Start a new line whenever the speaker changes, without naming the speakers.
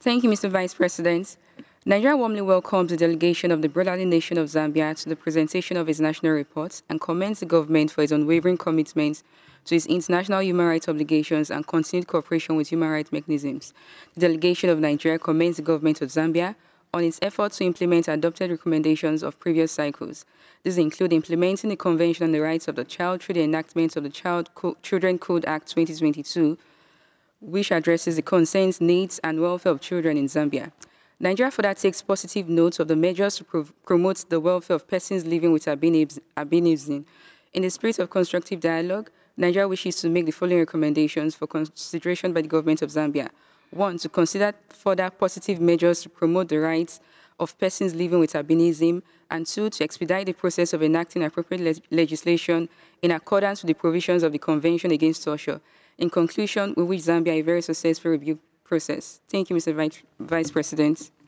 Thank you, Mr. Vice President. Nigeria warmly welcomes the delegation of the brotherly nation of Zambia to the presentation of its national report and commends the government for its unwavering commitment to its international human rights obligations and continued cooperation with human rights mechanisms. The delegation of Nigeria commends the government of Zambia on its efforts to implement adopted recommendations of previous cycles. These include implementing the Convention on the Rights of the Child through the enactment of the Children Code Act 2022, which addresses the concerns, needs, and welfare of children in Zambia. Nigeria further takes positive note of the measures to promote the welfare of persons living with albinism. In the spirit of constructive dialogue, Nigeria wishes to make the following recommendations for consideration by the government of Zambia. One, to consider further positive measures to promote the rights of persons living with albinism, and two, to expedite the process of enacting appropriate legislation in accordance with the provisions of the Convention Against Torture. In conclusion, we wish Zambia a very successful review process. Thank you, Mr. Vice President.